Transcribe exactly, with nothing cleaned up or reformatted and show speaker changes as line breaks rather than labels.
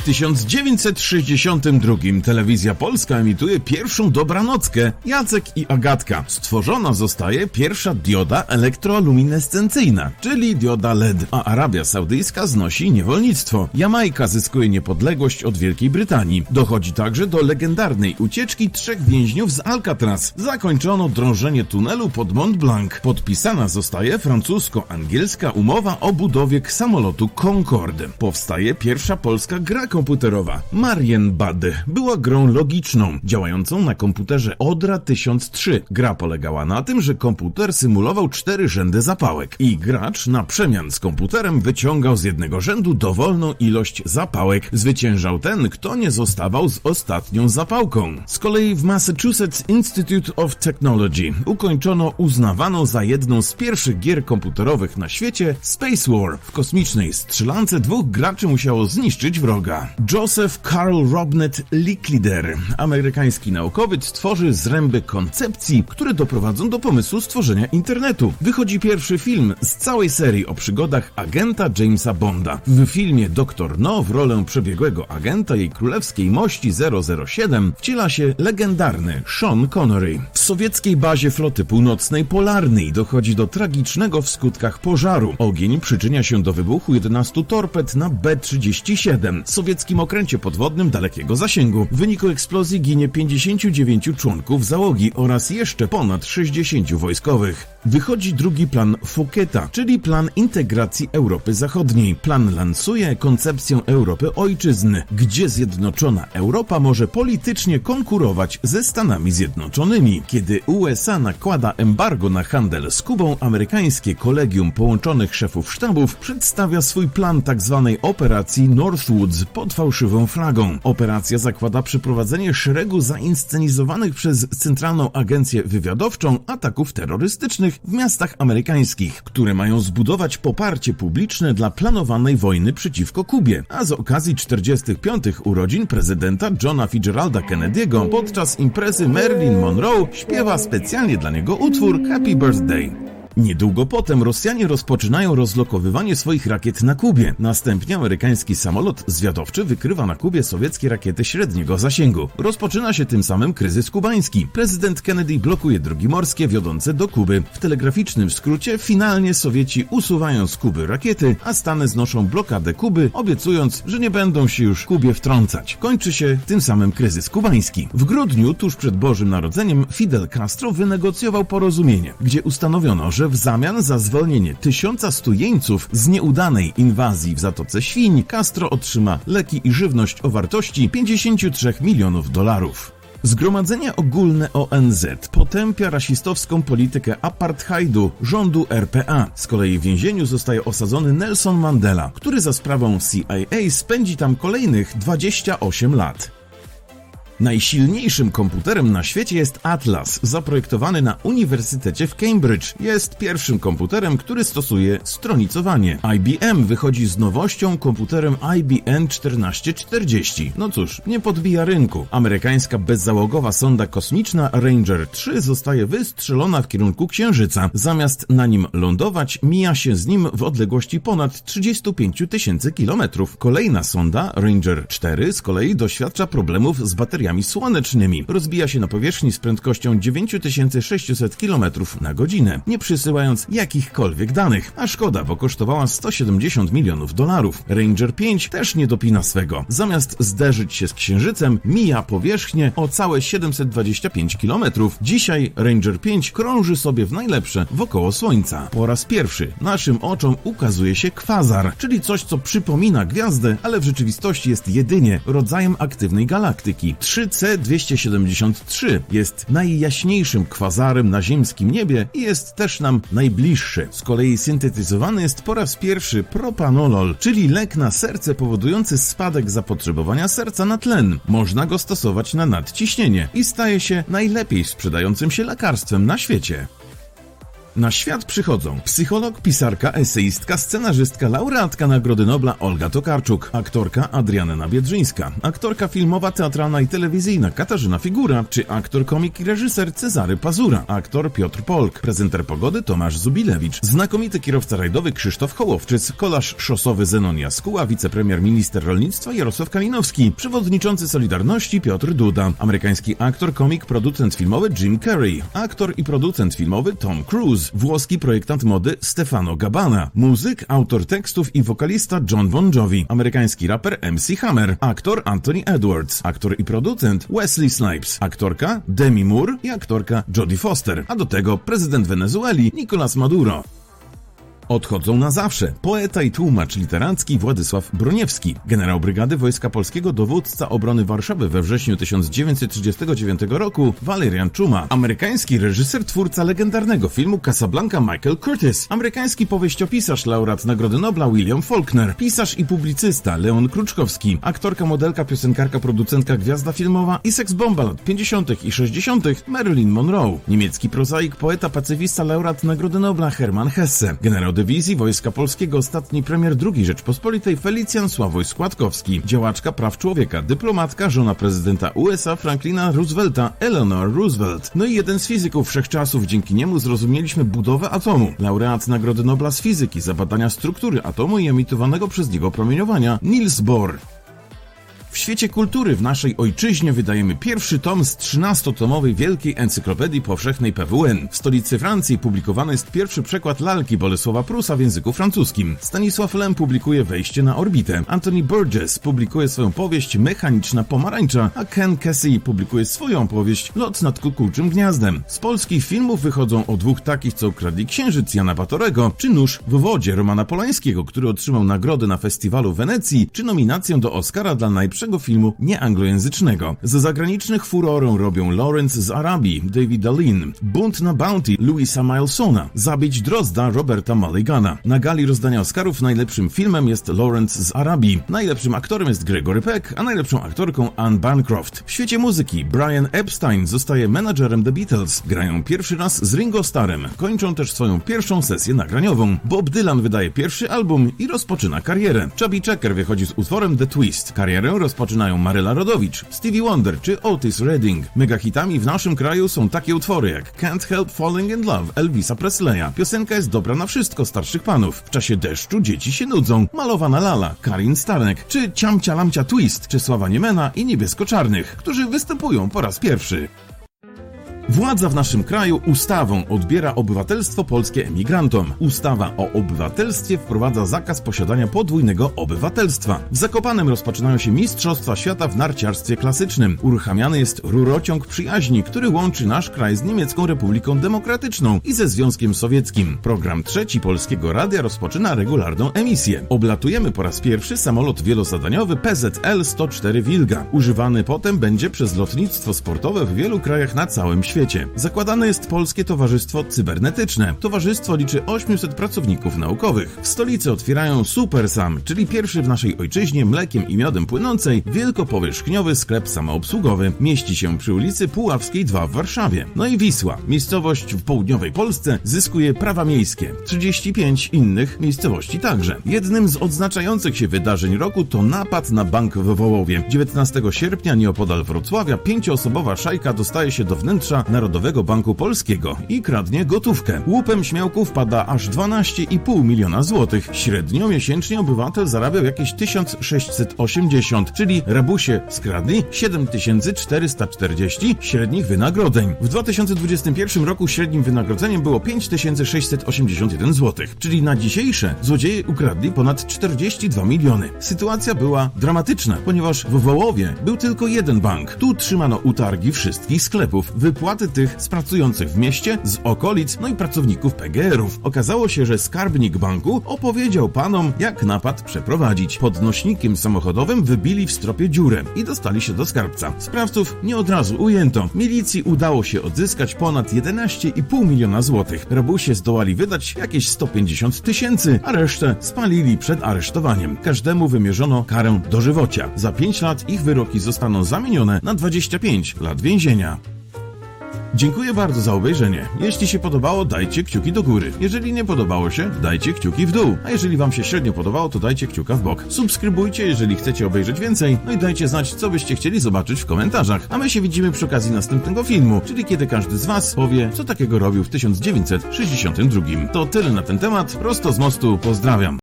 tysiąc dziewięćset sześćdziesiątym drugim telewizja polska emituje pierwszą dobranockę Jacek i Agatka. Stworzona zostaje pierwsza dioda elektroluminescencyjna, czyli dioda L E D, a Arabia Saudyjska znosi niewolnictwo. Jamajka zyskuje niepodległość od Wielkiej Brytanii. Dochodzi także do legendarnej ucieczki trzech więźniów z Alcatraz. Zakończono drążenie tunelu pod Mont Blanc. Podpisana zostaje francusko-angielska umowa o budowie samolotu Concorde. Powstaje pierwsza polska gra komputerowa. Marienbad była grą logiczną, działającą na komputerze Odra tysiąc trzy. Gra polegała na tym, że komputer symulował cztery rzędy zapałek i gracz na przemian z komputerem wyciągał z jednego rzędu dowolną ilość zapałek. Zwyciężał ten, kto nie zostawał z ostatnią zapałką. Z kolei w Massachusetts Institute of Technology ukończono uznawaną za jedną z pierwszych gier komputerowych na świecie Space War. W kosmicznej strzelance dwóch graczy musiało zniszczyć wroga. Joseph Carl Robert Licklider, amerykański naukowiec, tworzy zręby koncepcji, które doprowadzą do pomysłu stworzenia internetu. Wychodzi pierwszy film z całej serii o przygodach agenta Jamesa Bonda. W filmie doktor No w rolę przebiegłego agenta jej królewskiej mości zero zero siedem wciela się legendarny Sean Connery. W sowieckiej bazie floty północnej polarnej dochodzi do tragicznego w skutkach pożaru. Ogień przyczynia się do wybuchu jedenastu torped na B trzydzieści siedem, sowieckim okręcie podwodnym dalekiego zasięgu. W wyniku eksplozji ginie pięćdziesięciu dziewięciu członków załogi oraz jeszcze ponad sześćdziesięciu wojskowych. Wychodzi drugi plan Fouqueta, czyli plan integracji Europy Zachodniej. Plan lansuje koncepcję Europy Ojczyzny, gdzie zjednoczona Europa może politycznie konkurować ze Stanami Zjednoczonymi. Kiedy U S A nakłada embargo na handel z Kubą, amerykańskie kolegium połączonych szefów sztabów przedstawia swój plan tzw. operacji Northwoods pod fałszywą flagą. Operacja zakłada przeprowadzenie szeregu zainscenizowanych przez Centralną Agencję Wywiadowczą ataków terrorystycznych w miastach amerykańskich, które mają zbudować poparcie publiczne dla planowanej wojny przeciwko Kubie, a z okazji czterdziestych piątych urodzin prezydenta Johna Fitzgeralda Kennedy'ego podczas imprezy Marilyn Monroe śpiewa specjalnie dla niego utwór Happy Birthday. Niedługo potem Rosjanie rozpoczynają rozlokowywanie swoich rakiet na Kubie. Następnie amerykański samolot zwiadowczy wykrywa na Kubie sowieckie rakiety średniego zasięgu. Rozpoczyna się tym samym kryzys kubański. Prezydent Kennedy blokuje drogi morskie wiodące do Kuby. W telegraficznym skrócie finalnie Sowieci usuwają z Kuby rakiety, a Stany znoszą blokadę Kuby, obiecując, że nie będą się już Kubie wtrącać. Kończy się tym samym kryzys kubański. W grudniu, tuż przed Bożym Narodzeniem, Fidel Castro wynegocjował porozumienie, gdzie ustanowiono, że w zamian za zwolnienie tysiąca stu jeńców z nieudanej inwazji w Zatoce Świń Castro otrzyma leki i żywność o wartości pięćdziesięciu trzech milionów dolarów. Zgromadzenie Ogólne O N Z potępia rasistowską politykę apartheidu rządu R P A. Z kolei w więzieniu zostaje osadzony Nelson Mandela, który za sprawą C I A spędzi tam kolejnych dwadzieścia osiem lat. Najsilniejszym komputerem na świecie jest Atlas, zaprojektowany na Uniwersytecie w Cambridge. Jest pierwszym komputerem, który stosuje stronicowanie. I B M wychodzi z nowością komputerem I B M czternaście czterdzieści. No cóż, nie podbija rynku. Amerykańska bezzałogowa sonda kosmiczna Ranger trzy zostaje wystrzelona w kierunku Księżyca. Zamiast na nim lądować, mija się z nim w odległości ponad trzydziestu pięciu tysięcy kilometrów. Kolejna sonda, Ranger cztery, z kolei doświadcza problemów z bateriami słonecznymi. Rozbija się na powierzchni z prędkością dziewięć tysięcy sześćset kilometrów na godzinę, nie przysyłając jakichkolwiek danych. A szkoda, bo kosztowała sto siedemdziesiąt milionów dolarów. Ranger pięć też nie dopina swego. Zamiast zderzyć się z Księżycem, mija powierzchnię o całe siedemset dwadzieścia pięć kilometrów. Dzisiaj Ranger pięć krąży sobie w najlepsze wokoło Słońca. Po raz pierwszy naszym oczom ukazuje się kwazar, czyli coś, co przypomina gwiazdę, ale w rzeczywistości jest jedynie rodzajem aktywnej galaktyki. trzy C dwieście siedemdziesiąt trzy jest najjaśniejszym kwazarem na ziemskim niebie i jest też nam najbliższy. Z kolei syntetyzowany jest po raz pierwszy propanolol, czyli lek na serce powodujący spadek zapotrzebowania serca na tlen. Można go stosować na nadciśnienie i staje się najlepiej sprzedającym się lekarstwem na świecie. Na świat przychodzą psycholog, pisarka, eseistka, scenarzystka, laureatka Nagrody Nobla Olga Tokarczuk, aktorka Adrianna Biedrzyńska, aktorka filmowa, teatralna i telewizyjna Katarzyna Figura, czy aktor, komik i reżyser Cezary Pazura, aktor Piotr Polk, prezenter pogody Tomasz Zubilewicz, znakomity kierowca rajdowy Krzysztof Hołowczyc, kolarz szosowy Zenon Jaskuła, wicepremier minister rolnictwa Jarosław Kalinowski, przewodniczący Solidarności Piotr Duda, amerykański aktor, komik, producent filmowy Jim Carrey, aktor i producent filmowy Tom Cruise, włoski projektant mody Stefano Gabbana, muzyk, autor tekstów i wokalista John Bon Jovi, amerykański raper M C Hammer, aktor Anthony Edwards, aktor i producent Wesley Snipes, aktorka Demi Moore i aktorka Jodie Foster, a do tego prezydent Wenezueli Nicolás Maduro. Odchodzą na zawsze poeta i tłumacz literacki Władysław Broniewski, generał brygady Wojska Polskiego, dowódca obrony Warszawy we wrześniu tysiąc dziewięćset trzydziestego dziewiątego roku Valerian Czuma, amerykański reżyser, twórca legendarnego filmu Casablanca Michael Curtis, amerykański powieściopisarz, laureat Nagrody Nobla William Faulkner, pisarz i publicysta Leon Kruczkowski, aktorka, modelka, piosenkarka, producentka, gwiazda filmowa i seksbomba lat pięćdziesiątych i sześćdziesiątych Marilyn Monroe, niemiecki prozaik, poeta, pacyfista, laureat Nagrody Nobla Hermann Hesse, generał dywizji Wojska Polskiego, ostatni premier drugiej Rzeczpospolitej Felicjan Sławoj Składkowski, działaczka praw człowieka, dyplomatka, żona prezydenta U S A Franklina Roosevelta Eleanor Roosevelt. No i jeden z fizyków wszechczasów, dzięki niemu zrozumieliśmy budowę atomu, laureat Nagrody Nobla z fizyki za badania struktury atomu i emitowanego przez niego promieniowania Niels Bohr. W świecie kultury w naszej ojczyźnie wydajemy pierwszy tom z trzynastotomowej Wielkiej Encyklopedii Powszechnej P W N. W stolicy Francji publikowany jest pierwszy przekład lalki Bolesława Prusa w języku francuskim. Stanisław Lem publikuje Wejście na orbitę. Anthony Burgess publikuje swoją powieść Mechaniczna pomarańcza, a Ken Kesey publikuje swoją powieść Lot nad kukułczym gniazdem. Z polskich filmów wychodzą O dwóch takich, co ukradli księżyc Jana Batorego, czy Nóż w wodzie Romana Polańskiego, który otrzymał nagrodę na festiwalu w Wenecji, czy nominację do Oscara dla najlepszego filmu nieanglojęzycznego. Za zagranicznych furorę robią Lawrence z Arabii, Davida Lean, Bunt na Bounty, Louisa Milesona, Zabić Drozda, Roberta Mulligana. Na gali rozdania Oscarów najlepszym filmem jest Lawrence z Arabii, najlepszym aktorem jest Gregory Peck, a najlepszą aktorką Anne Bancroft. W świecie muzyki Brian Epstein zostaje menadżerem The Beatles, grają pierwszy raz z Ringo Starrem, kończą też swoją pierwszą sesję nagraniową. Bob Dylan wydaje pierwszy album i rozpoczyna karierę. Chubby Checker wychodzi z utworem The Twist. Karierę rozpoczynają Maryla Rodowicz, Stevie Wonder czy Otis Redding. Megahitami w naszym kraju są takie utwory jak Can't Help Falling in Love Elvisa Presleya. Piosenka jest dobra na wszystko starszych panów. W czasie deszczu dzieci się nudzą. Malowana lala, Karin Stanek, czy Ciamcia Lamcia Twist, Czesława Niemena i Niebiesko-Czarnych, którzy występują po raz pierwszy. Władza w naszym kraju ustawą odbiera obywatelstwo polskie emigrantom. Ustawa o obywatelstwie wprowadza zakaz posiadania podwójnego obywatelstwa. W Zakopanem rozpoczynają się Mistrzostwa Świata w narciarstwie klasycznym. Uruchamiany jest rurociąg przyjaźni, który łączy nasz kraj z Niemiecką Republiką Demokratyczną i ze Związkiem Sowieckim. Program trzeci Polskiego Radia rozpoczyna regularną emisję. Oblatujemy po raz pierwszy samolot wielozadaniowy P Z L sto cztery Wilga. Używany potem będzie przez lotnictwo sportowe w wielu krajach na całym świecie. Zakładane jest Polskie Towarzystwo Cybernetyczne. Towarzystwo liczy osiemset pracowników naukowych. W stolicy otwierają SuperSam, czyli pierwszy w naszej ojczyźnie mlekiem i miodem płynącej wielkopowierzchniowy sklep samoobsługowy. Mieści się przy ulicy Puławskiej dwa w Warszawie. No i Wisła, miejscowość w południowej Polsce, zyskuje prawa miejskie. trzydzieści pięć innych miejscowości także. Jednym z odznaczających się wydarzeń roku to napad na bank w Wołowie. dziewiętnastego sierpnia nieopodal Wrocławia pięcioosobowa szajka dostaje się do wnętrza Narodowego Banku Polskiego i kradnie gotówkę. Łupem śmiałków pada aż dwanaście i pół miliona złotych. Średnio miesięcznie obywatel zarabiał jakieś tysiąc sześćset osiemdziesiąt, czyli rabusie skradli siedem tysięcy czterysta czterdzieści średnich wynagrodzeń. W dwa tysiące dwudziestym pierwszym roku średnim wynagrodzeniem było pięć tysięcy sześćset osiemdziesiąt jeden złotych, czyli na dzisiejsze złodzieje ukradli ponad czterdzieści dwa miliony. Sytuacja była dramatyczna, ponieważ w Wołowie był tylko jeden bank. Tu trzymano utargi wszystkich sklepów, wypłaty tych z pracujących w mieście, z okolic, no i pracowników P G R-ów. Okazało się, że skarbnik banku opowiedział panom, jak napad przeprowadzić. Pod nośnikiem samochodowym wybili w stropie dziurę i dostali się do skarbca. Sprawców nie od razu ujęto. Milicji udało się odzyskać ponad jedenaście i pół miliona złotych. Rabusie zdołali wydać jakieś sto pięćdziesiąt tysięcy, a resztę spalili przed aresztowaniem. Każdemu wymierzono karę dożywocia. Za pięć lat ich wyroki zostaną zamienione na dwadzieścia pięć lat więzienia. Dziękuję bardzo za obejrzenie. Jeśli się podobało, dajcie kciuki do góry. Jeżeli nie podobało się, dajcie kciuki w dół. A jeżeli wam się średnio podobało, to dajcie kciuka w bok. Subskrybujcie, jeżeli chcecie obejrzeć więcej. No i dajcie znać, co byście chcieli zobaczyć w komentarzach. A my się widzimy przy okazji następnego filmu, czyli kiedy każdy z was powie, co takiego robił w tysiąc dziewięćset sześćdziesiątym drugim. To tyle na ten temat. Prosto z mostu. Pozdrawiam.